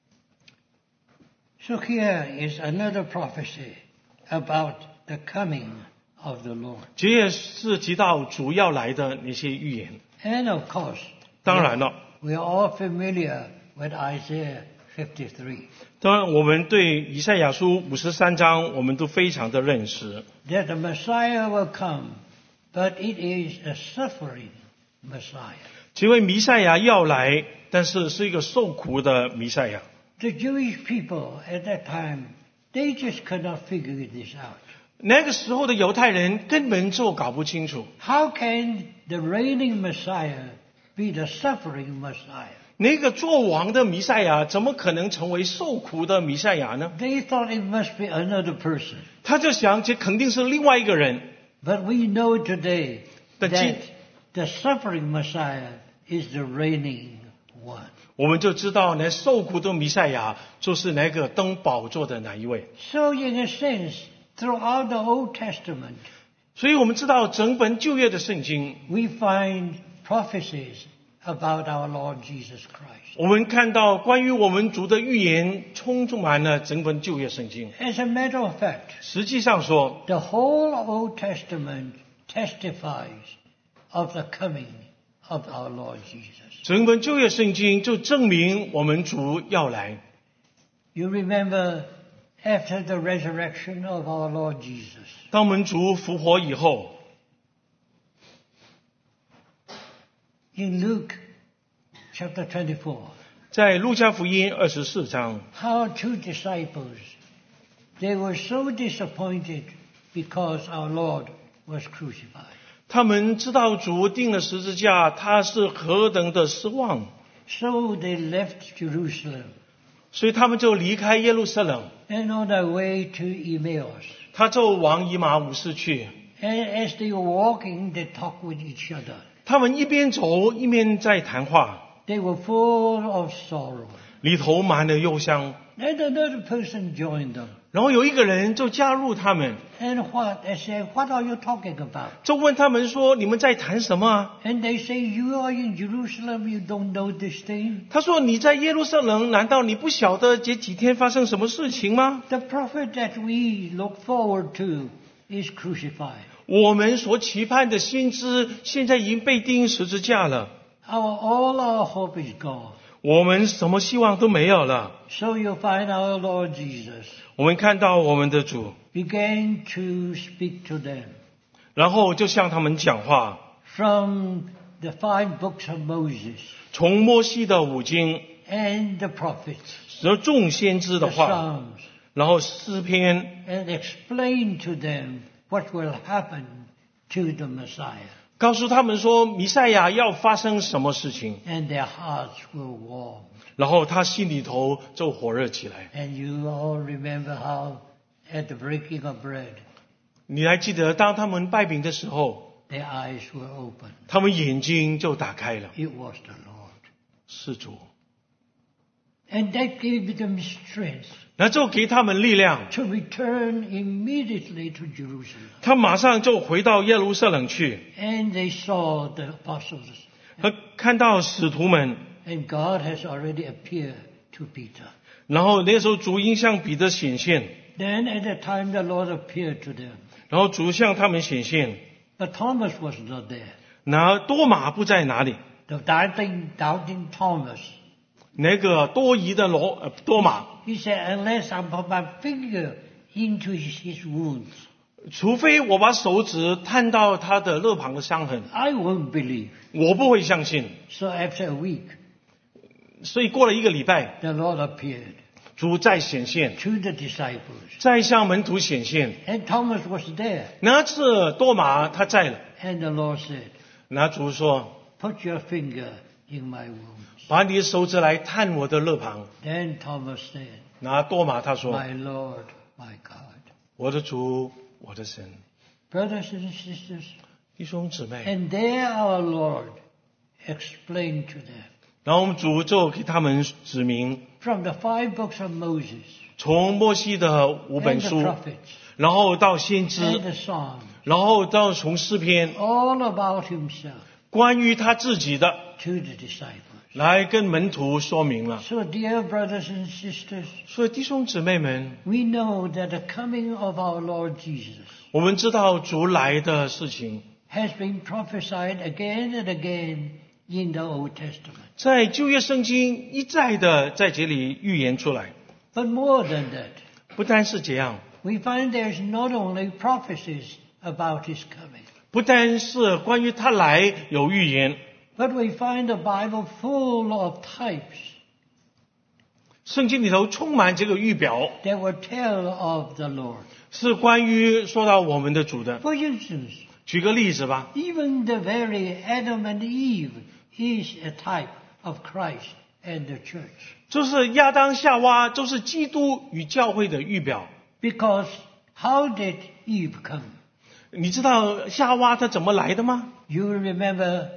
So here is another prophecy about the coming of the Lord. 这也是提到主要来的那些预言。 And of course, 当然了， we are all familiar with Isaiah 53. 当然我们对以赛亚书53章我们都非常的认识， That the Messiah will come, but it is a suffering Messiah. 这位弥赛亚要来，但是是一个受苦的弥赛亚。 The Jewish people at that time, they just could not figure this out. 那个时候的犹太人根本就搞不清楚， How can the reigning Messiah be the suffering Messiah? 那个做王的弥赛亚怎么可能成为受苦的弥赛亚呢？ They thought it must be another person. 他就想，这肯定是另外一个人。 But we know today But that the suffering Messiah is the reigning one. 我们就知道，那受苦的弥赛亚就是那个登宝座的那一位。 So in a sense, throughout the Old Testament, 所以我们知道，整本旧约的圣经， we find prophecies about our Lord Jesus Christ. 我们看到关于我们主的预言充满了整本旧约圣经。 As a matter of fact, 实际上说， the whole Old Testament testifies of the coming of our Lord Jesus. 整本旧约圣经就证明我们主要来。 You remember after the resurrection of our Lord Jesus, 当我们主复活以后， in Luke chapter 24, 在路加福音24章， how two disciples, they were so disappointed because our Lord was crucified. 他们知道主钉了十字架，他是何等的失望， So they left Jerusalem 所以他们就离开耶路撒冷， and on their way to Emmaus. 他就往以马忤斯去。 And as they were walking, they talked with each other. 他们一边走一边在谈话， They were full of sorrow. 里头满了忧伤。 And another person joined them. 然后有一个人就加入他们， And they said, what are you talking about? 就问他们说：“你们在谈什么啊 And they say, you are in Jerusalem, you don't know this thing. ？” 他说：“你在耶路撒冷，难道你不晓得这几天发生什么事情吗？ The prophet that we look forward to is crucified. 我们所期盼的先知，现在已经被钉十字架了， All our hope is gone. 我们什么希望都没有了。 So you find our Lord Jesus 我们看到我们的主， began to speak to them 然后就向他们讲话， from the 5 books of Moses 从摩西的五经， and the prophets, 然后众先知的 the 话， Psalms, 然后诗篇， and explain to them what will happen to the Messiah. 告诉他们说弥赛亚要发生什么事情， And their hearts were warm. 然后他心里头就火热起来。 And you all remember how at the breaking of bread, 你还记得当他们拜饼的时候， their eyes were open. 他们眼睛就打开了， It was the Lord. 是主， And that gave them strength 那就给他们力量， to return immediately to Jerusalem. 他马上就回到耶路撒冷去， And they saw the apostles. 和看到使徒们， And God has already appeared to Peter. 然后那时候主因向彼得显现， Then at that time the Lord appeared to them. 然后主向他们显现， But Thomas was not there. 那多马不在哪里？ The doubting Thomas. 那个多疑的多马， He said, unless I put my finger into his wounds, 除非我把手指探到他的肋旁的伤痕， I won't believe. 我不会相信。 So after a week, 所以过了一个礼拜， the Lord appeared 主再显现， to the disciples. 再向门徒显现。 And Thomas was there. 那次多马他在了， And the Lord said, 那主说 put your finger in my wounds. 把你的手指来探我的肋旁。 Then Thomas said, 拿多马他说 My Lord, my God. 我的主，我的神。 Brothers and sisters, 弟兄姊妹， and there our Lord explained to them 然后我们主就给他们指明， from the 5 books of Moses 从摩西的5 and 本 the 书， prophets 然后到先 and 知， the Psalms, 然后到从诗篇， all about himself 关于他自己的， to the disciples. 来跟门徒说明了。 So, dear brothers and sisters, 所以弟兄姊妹们， we know that the coming of our Lord Jesus 我们知道主来的事情， has been prophesied again and again in the Old Testament. 在旧约圣经一再的在这里预言出来。 But more than that, 不单是这样， we find there's not only prophecies about his coming, 不单是关于他来有预言， but we find the Bible full of types 圣经里头充满这个预表， that will tell of the Lord. 是关于说到我们的主的。 For instance, 举个例子吧， even the very Adam and Eve is a type of Christ and the church. 就是亚当夏娃都是基督与教会的预表。 Because how did Eve come? 你知道夏娃她怎么来的吗？ You remember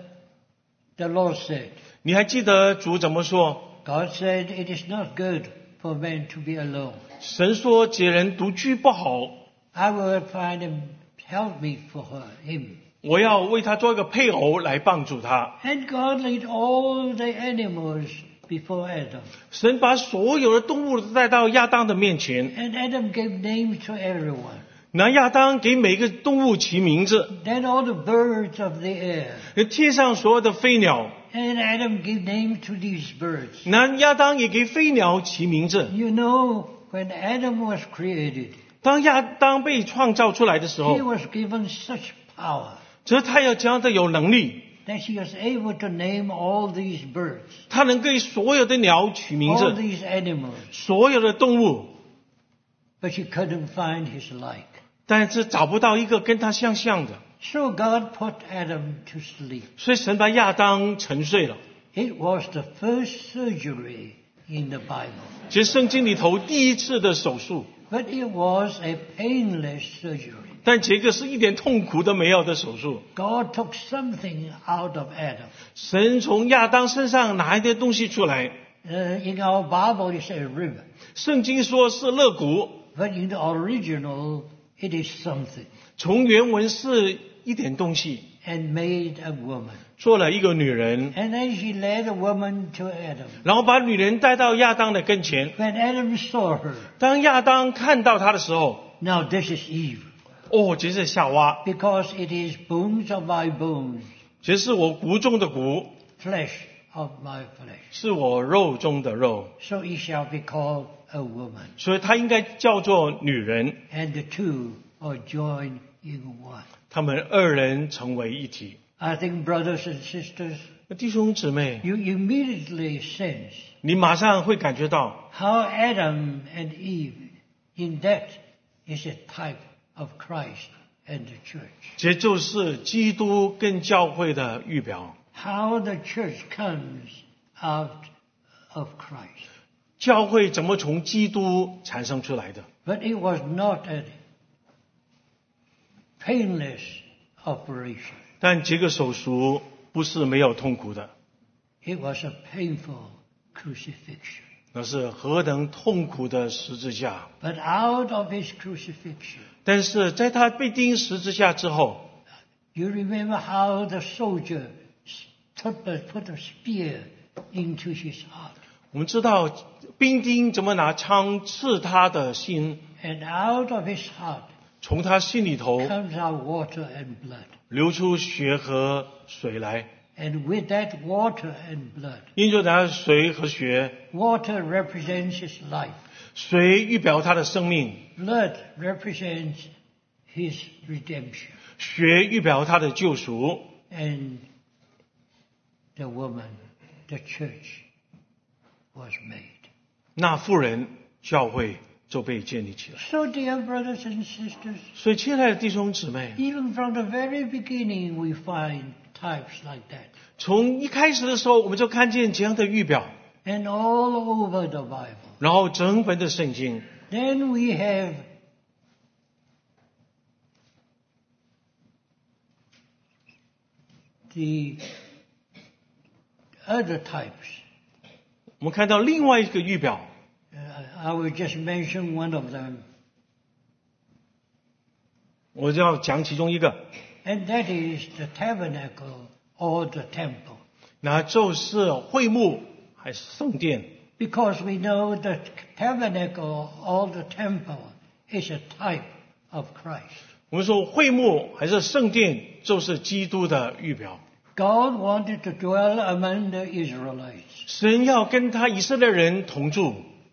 the Lord said, 你还记得主怎么说？ God said, it is not good for man to be alone. 神说解人独居不好， I will find him, help me for him. 我要为他做一个配偶来帮助他。 And God laid all the animals before Adam. 神把所有的动物都带到亚当的面前， And Adam gave names to everyone. 那亚当给每个动物起名字， Then all the birds of the air. 天上所有的飞鸟， And Adam gave names to these birds. 那亚当也给飞鸟起名字。 You know, when Adam was created, 当亚当被创造出来的时 he 候， was given such power 则他要这样的有能力， that he was able to name all these birds, 他能给所有的鸟取名 all 字， these animals, 所有的动物， but he couldn't find his like. 但是找不到一个跟他相像的， So God put Adam to sleep. 所以神把亚当沉睡了。 It was the first surgery in the Bible, 其实圣经里头第一次的手术， but it was a painless surgery. 但这个是一点痛苦都没有的手术。 God took something out of Adam. 神从亚当身上拿一点东西出来， In our Bible, it's a rib, 圣经说是肋骨， but in the original, it is something, 从原文是一点东西， and made a woman. 做了一个女人， And then she led a woman to Adam. 然后把女人带到亚当的跟前。 When Adam saw her, 当亚当看到她的时候， now this is Eve, 哦，这是夏娃， because it is bones of my bones, 这是我骨中的骨， flesh of my flesh. 是我肉中的肉， So he shall be called a woman. 所以她应该叫做女人。 And the two are joined in one. 他们二人成为一体。 I think, brothers and sisters, 弟兄姊妹， you immediately sense 你马上会感觉到， how Adam and Eve, in that, is a type of Christ and the church. 这就是基督跟教会的预表。 How the church comes out of Christ. 教会怎么从基督产生出来的？ But it was not a painless operation. 但这个手术不是没有痛苦的， It was a painful crucifixion. 那是何等痛苦的十字架。 But out of his crucifixion, 但是在他被钉十字架之后， you remember how the soldier put a spear into his heart. 我们知道兵丁怎么拿枪刺他的心， And out of his heart 从他心里头 comes out water and blood. 流出血和水来。 And with that water and blood, 因着他水和血， water represents his life. 水预表他的生命， Blood represents his redemption. 血预表他的救赎。 And the woman, the church, was made. 那妇人教会就被建立起来。 So, dear brothers and sisters, 所以，亲爱的弟兄姊妹， even from the very beginning, we find types like that. 从一开始的时候，我们就看见这样的预表， And all over the Bible. 然后整本的圣经， Then we have the other types. 我们看到另外一个预表， I will just mention one of them, 我就要讲其中一个， and that is the tabernacle or the temple. 那就是会幕还是圣殿？ Because we know the tabernacle or the temple is a type of Christ. 我们说会幕还是圣殿，就是基督的预表。 God wanted to dwell among the Israelites, 神要跟他以色列人同住，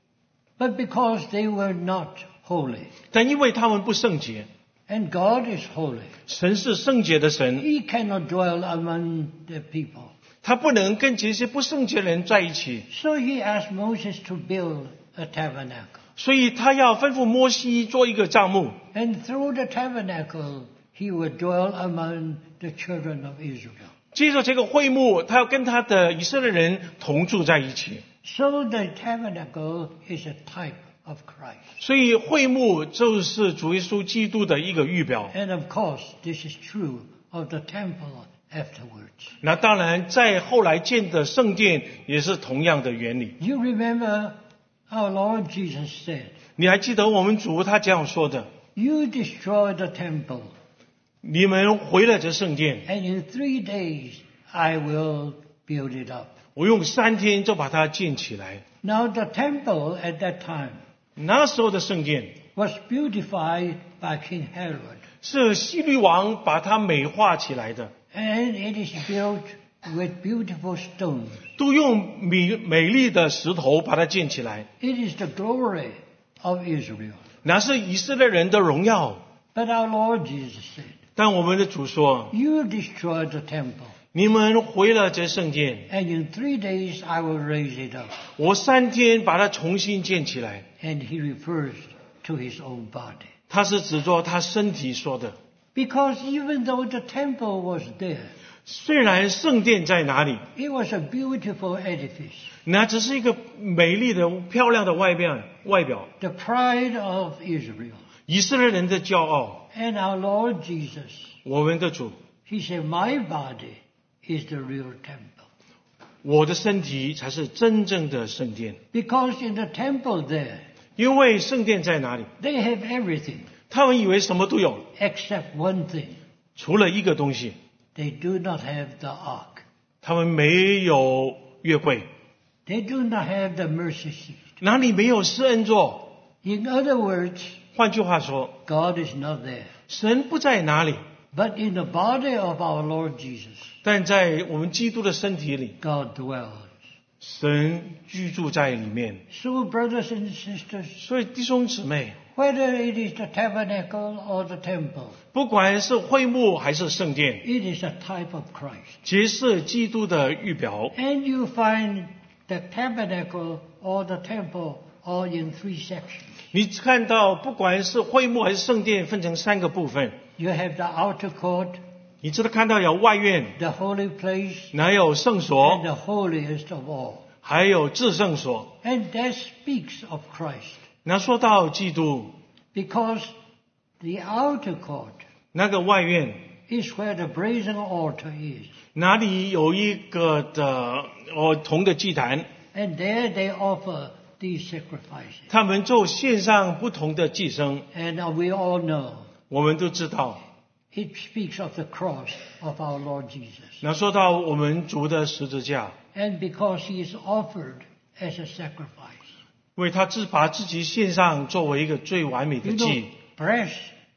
but because they were not holy, 但因为他们不圣洁， and God is holy, 神是圣洁的神， He cannot dwell among the people. 他不能跟这些不圣洁的人在一起， So He asked Moses to build a tabernacle. 所以他要吩咐摩西做一个帐幕， And through the tabernacle, He would dwell among the children of Israel. 接着这个会幕，他要跟他的以色列人同住在一起， So the tabernacle is a type of Christ. 所以会幕就是主耶稣基督的一个预表。 And of course, this is true of the temple afterwards. 那当然，在后来建的圣殿也是同样的原理。 You remember our Lord Jesus said, 你还记得我们主他这样说的： You destroy the temple, 你们毁了这圣殿， and in 3 days I will build it up. 我用3天就把它建起来。 Now the temple at that time 那时候的圣殿 was beautified by King Herod, 是希律王把它美化起来的， and it is built with beautiful stones. 都用美丽的石头把它建起来， It is the glory of Israel. 那是以色列人的荣耀。 But our Lord Jesus said, 但我们的主说： You destroy the temple, 你们毁了这圣殿， and in 3 days I will raise it up. 我3天把它重新建起来。 And he refers to his own body. 他是指着他身体说的。 Because even though the temple was there, 虽然圣殿在哪里， it was a beautiful edifice, 那只是一个美丽的、漂亮的外表， the pride of Israel. 以色列人的骄傲。 And our Lord Jesus, 我们的主， he said, My body is the real temple. 我的身体才是真正的圣殿。 Because in the temple there, 因为圣殿在哪里？ they have everything 他们以为什么都有， except one thing. 除了一个东西， They do not have the ark. 他们没有约柜， They do not have the mercy seat. 哪里没有施恩座？ In other words, 换句话说， God is not there. 神不在哪里， But in the body of our Lord Jesus, 但在我们基督的身体里， God dwells. 神居住在里面。 So, brothers and sisters, 所以弟兄姊妹， whether it is the tabernacle or the temple, 不管是会幕还是圣殿， it is a type of Christ. 皆是基督的预表。 And you find the tabernacle or the temple all in 3 sections. 你看到，不管是会幕还是圣殿，分成3个部分。 You have the outer court, 你知道看到有外院， the holy place, 还有圣 and 所， the holiest of all. 还有至圣所。 And that speaks of Christ. 那说到基督， Because the outer court 那个外院 is where the brazen altar is. 哪里有一个的铜的祭坛， And there they offer these sacrifices. 他们就献上不同的祭牲。 And we all know 我们都知道， it speaks of the cross of our Lord Jesus. 那说到我们主的十字架， And because he is offered as a sacrifice. 为他把自己献上，作为一个最完美的 You 祭 know,。brass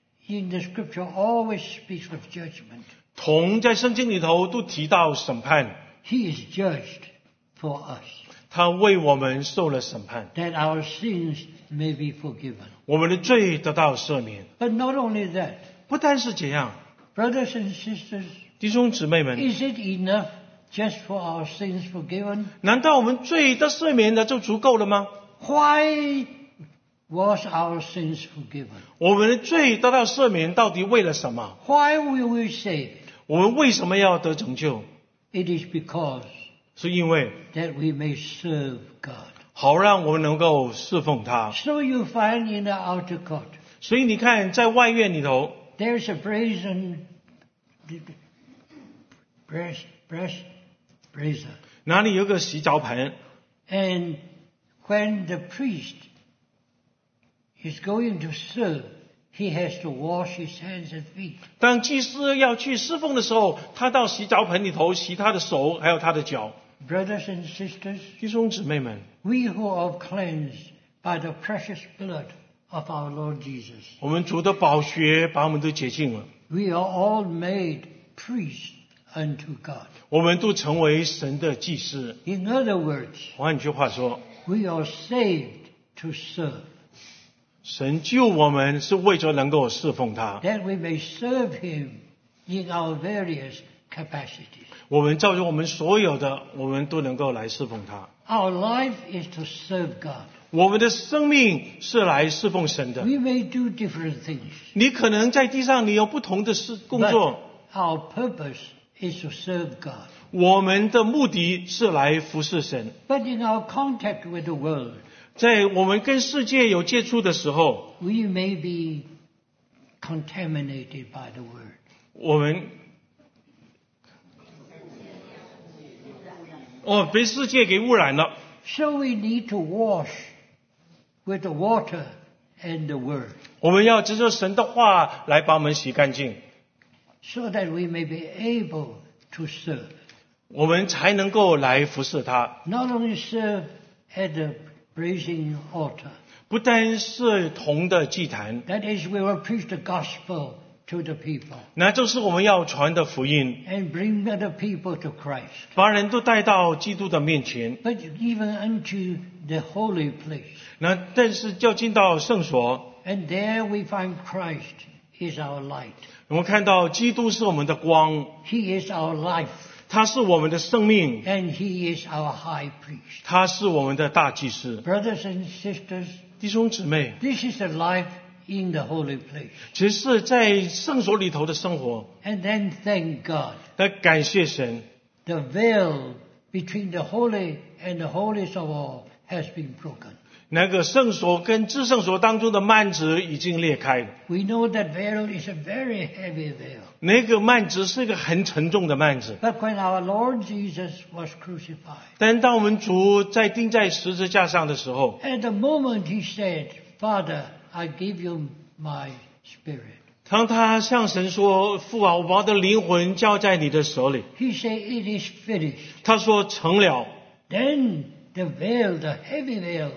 in the scripture always speaks of judgment. 铜在圣经里头都提到审判， He is judged for us, 他为我们受了审判， that our sins may be forgiven. 我们的罪得到赦免。 But not only that, 不单是这样， brothers and sisters, 弟兄姊妹们， is it enough just for our sins forgiven? 难道我们罪得赦免了就足够了吗？ Why was our sins forgiven? 我们的罪得到赦免，到底为了什么？ Why were we saved? 我们为什么要得拯救？ It is because 是因为 that we may serve God. 好让我们能够侍奉他。 So you find in the outer court, 所以你看，在外院里头， there's a brazen brazier. 哪里有个洗脚盆， And when the priest is going to serve, he has to wash his hands and feet. 当祭司要去侍奉的时候，他到洗脚盆里头洗他的手，还有他的脚。 Brothers and sisters, 弟兄姊妹们， we who are cleansed by the precious blood of our Lord Jesus, 我们主的宝血把我们都洁净了， we are all made priests unto God. 我们都成为神的祭司。 In other words, 换一句话说， we are saved to serve, 神救我们是为着能够侍奉他。 that we may serve him in our various capacities. 我们照着我们所有的，我们都能够来侍奉他。 Our life is to serve God. 我们的生命是来侍奉神的。 We may do different things, 你可能在地上你有不同的工 but 作， our purpose is to serve God. 我们的目的是来服侍神。 But in our contact with the world, 在我们跟世界有接触的时候， we may be contaminated by the word. 我们被世界给污染了， So we need to wash with the water and the word, 我们要藉着神的话来把我们洗干净， so that we may be able to serve. 我们才能够来服侍他。 Not only serve at the brazen altar, 不单是铜的祭坛， that is, we will preach the gospel to the people 那就是我们要传的福音， and bring other people to Christ. 把人都带到基督的面前。 But even unto the holy place. 那但是要进到圣所， And there we find Christ is our light. 我们看到基督是我们的光， He is our life. 他是我们的生命， And He is our high priest. 他是我们的大祭司。 Brothers and sisters, 弟兄姊妹， this is the life in the holy place. 其实是在圣所里头的生活， And then thank God. 来感谢神。 The veil between the holy and the holiest of all has been broken. 那个圣所跟至圣所当中的幔子已经裂开了， We know that veil is a very heavy veil. 那个幔子是一个很沉重的幔子。 But when our Lord Jesus was crucified, 但当我们主在钉在十字架上的时候， at the moment He said, Father, I give you my spirit. 当他向神说：“父啊，我把我的灵魂交在你的手里。 He said, it is finished. ” 他说：“成了。 Then the veil, the heavy veil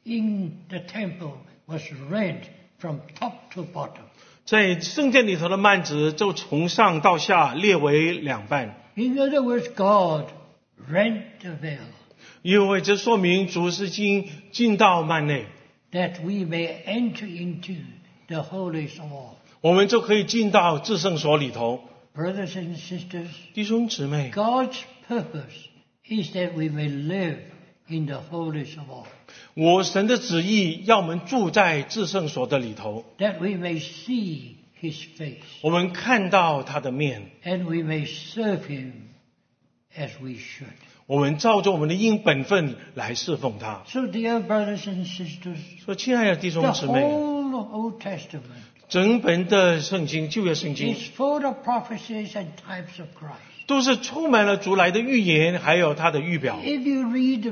in the temple was rent from top to bottom. ” 在圣殿里头的幔子就从上到下裂为两半， In other words, God rent the veil 因为这说明主是进到幔内， that we may enter into the holiest of all. 我们就可以进到至圣所里头。 Brothers and sisters, 弟兄姊妹， God's purpose is that we may live in the holiest of all, 我神的旨意要我们住在至圣所的里头， that we may see His face 我们看到他的面， and we may serve Him as we should. 我们照着我们的应本分来侍奉他。 So, dear brothers and sisters, 说，亲爱的弟 the 兄姊妹， whole Old Testament 整本的圣经旧约圣经 is full of prophecies and types of Christ. 都是充满了主来的预言，还有他的预表。 If you read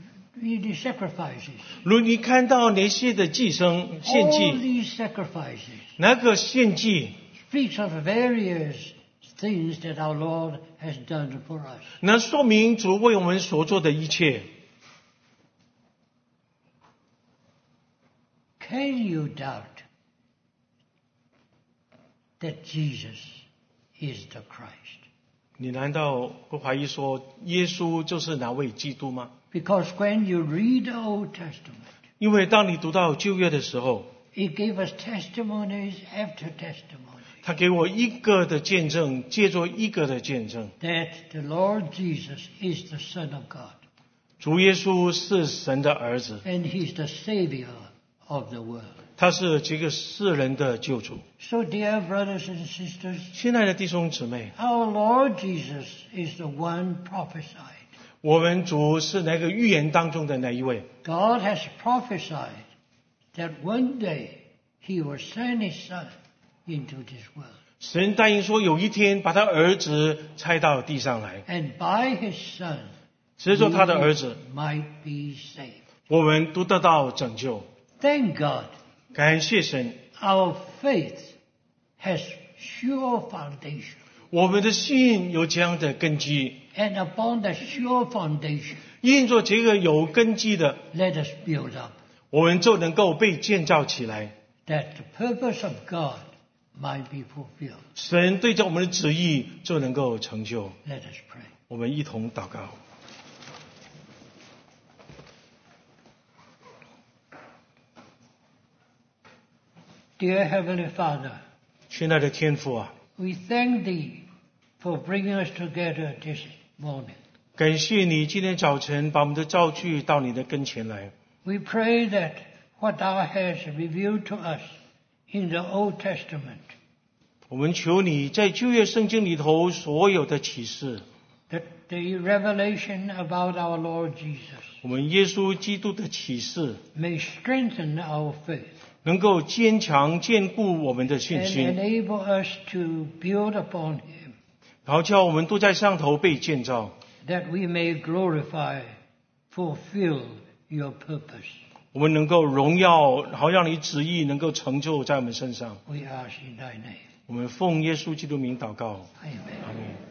the sacrifices, 如你看到那些的祭牲献 all 祭， these sacrifices 那个献祭， speaks of various things that our Lord has done for us. 那说明主为我们所做的一切。 Can you doubt that Jesus is the Christ? 你难道会怀疑说耶稣就是那位基督吗？ Because when you read the Old Testament, 因为当你读到旧约的时候， it gave us testimonies after testimony 他给我一个的见证，接着一个的见证。 that the Lord Jesus is the Son of God 主耶稣是神的儿子， and He's the Savior of the world. 他是这个世人的救主。 So, dear brothers and sisters, 亲爱的弟兄姊妹， our Lord Jesus is the one prophesied. 我们主是那个预言当中的那一位。 God has prophesied that one day He will send His Son into this world. 神答应说，有一天把他儿子差到地上来， And by His Son, 藉着他的儿子， might be saved. 我们都得到拯救。 Thank God, 感谢神， our faith has sure foundation. 我们的信有这样的根基， And upon that sure foundation, 因着这个有根基的， let us build up, 我们就能够被建造起来。 that the purpose of God might be fulfilled. 神对着我们的旨意就能够成就。 Let us pray. 我们一同祷告。 Dear Heavenly Father, 亲爱的天父啊， we thank Thee for bringing us together this morning. 感谢你今天早晨把我们的召聚到你的跟前来。 We pray that what Thou hast revealed to us in the Old Testament, 我们求你在旧约圣经里头所有的启示， that the revelation about our Lord Jesus 我们耶稣基督的启示， may strengthen our faith 能够坚强坚固我们的信 and 心， enable us to build upon Him, 然后叫我们都在上头被建造， that we may glorify, fulfill Your purpose. 我们能够荣耀，然后让你旨意能够成就在我们身上。 We ask in Thy name. 我们奉耶稣基督名祷告， Amen. 阿门。